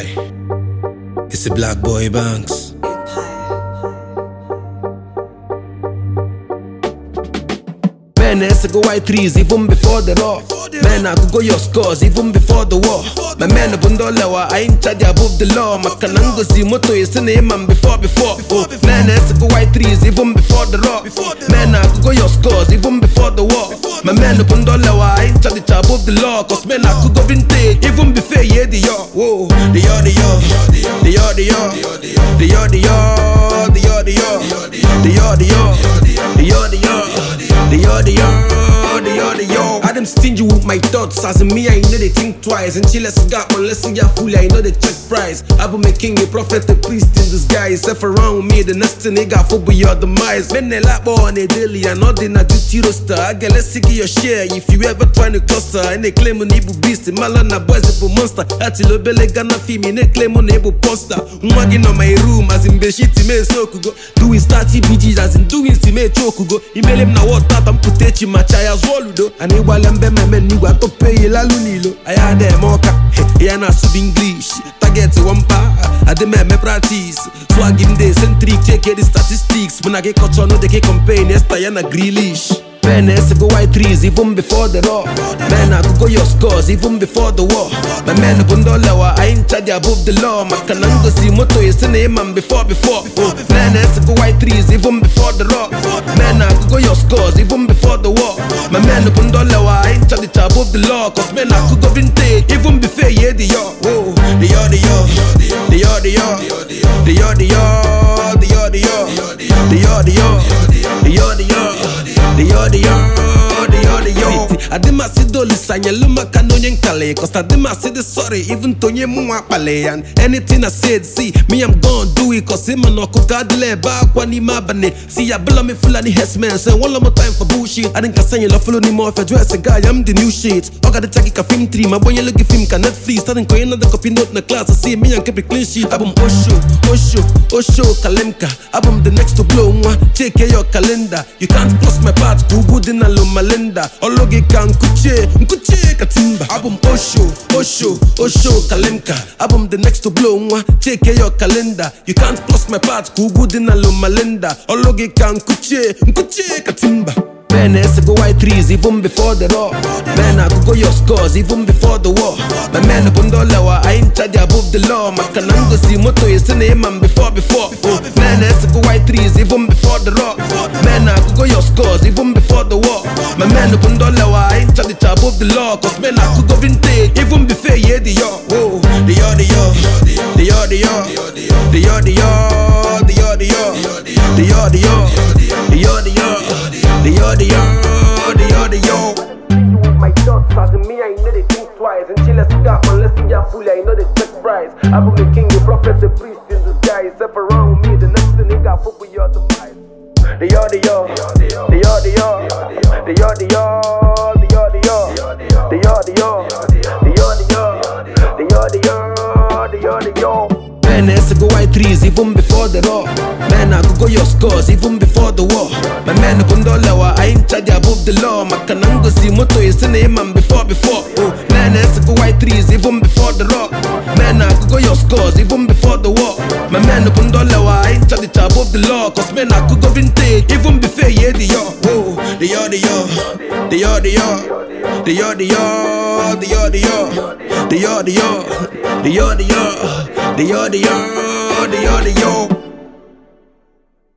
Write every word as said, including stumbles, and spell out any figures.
Aye. It's a Black Boy Banks. Men I go white trees even before the law. Men I go your scores even before the war. My men up on dollar, I ain't charge above the law. My canango see moto is the name and before before. Oh, men I go white trees even before the law. Men I go your scores even before the war. My men up on dollar, I ain't charge above the law. Cause men I could go vintage even before yeah the yaw. Whoa, the yaw the yaw, the yaw the yaw, the yaw the yaw, the yaw the yaw, the yaw the yaw, the yaw the yaw, the yaw the yaw, the yaw the yaw. I dem stingy with my thoughts, as in me I know they think twice. And chill as got unless you fool, I know they check price. I be making a prophet, a priest in disguise. Self around me, the next thing they got for be your demise. Men they like on a daily, and not in a duty roster. I get let's see your share if you ever try to cluster. And they claim on able beast, the malana boys a monster. Ati lo bele gana fi me, they claim on able poster. Umagin on my room, as in beshit me so go. Doing starty B Gs, as in doing si me choku go. Email him na what that I'm putechi machaya zwoludo. And he walembe me men ni wa to pay la lunilo. I had them oka, yeah na sub English. Target one pa, I dem me practice. Swag him day, centric check the statistics. When I get caught on no they can campaign, yes I na Grealish. Men I go white trees even before the law. Men I go your scores even before the war. My men up on dollar, I ain't charge above the law. My canango see moto is the name and before before. Oh, men I go white trees even before the law. Men I go your scores even before the war. My men up on dollar, I ain't charge above the law. Cause men I could go vintage even before yeah the yaw. Oh, the yaw the yaw, the yaw the yaw, the yaw the yaw, the yaw the yaw, the yaw the yaw, the yaw the yaw, the yaw the yaw, the yaw the yaw. I didn't see Dolly Sanya Luma Canonian Kale. Cause I didn't see the sorry even Tony Mua Pale. And anything I said, see me I'm gonna do it. Cause him and no cookadle back when he mabane. See I blow me full of the hess man. So one more time for bullshit. I didn't send you love follow anymore. If I dress a guy, I'm the new shit. I got the taggy ka film three. My boy you look at film can Netflix. Starting going another copy note in the class. I see me and keep it clean sheet. Album Osho, Osho, Osho Kalemka. Album the next to blow. Check your calendar. You can't cross my path. Too good in a Malinda. Ologi kan kuche, kuche katimba. Album Osho, Osho, Osho Kalemka. Album the next to blow. Check your calendar. You can't cross my path. Too good in a Malinda. Ologi kan kuche, kuche katimba. Men I go white trees even before the law. Men I go your scores even before the war. My men up on dollar, I ain't charge above the law. My canango see moto is the name and before before. Oh, men I go white trees even before the law. Men I go your scores even before the war. My men up on dollar, I ain't charge above the law. Cause men I could go vintage even before yeah the yaw. Oh, the yaw the yaw, the yaw the yaw, the yaw the yaw, the yaw the yaw, the yaw the yaw, the yaw the yaw, the yaw the yaw, the yaw the yaw. With my thoughts, as in me I know they think twice. And chill as got unless you fool, I know they check price. I be the king, the prophet, the priest in disguise. Step around me, the next thing they got for your demise. The yaw the yaw, the yaw the yaw, the yaw the yaw, the yaw the yaw, the yaw the yaw, the yaw the yaw, the yaw the yaw, the yaw the yaw. Men I go white trees even before the law. Men I go your scores even before the war. My men up on dollar, I ain't charge above the law. My canango see moto is the name and before before. Oh, men I go white trees even before the law. Men I go your scores even before the war. My men up on dollar, I ain't charge above the law. Cause men I could go vintage even before yeah the yaw. Oh, the yaw the yaw, the yaw the yaw, the yaw the yaw, the yaw the yaw, the yaw the yaw, the yaw the yaw, the yaw the yaw, the yaw the yaw.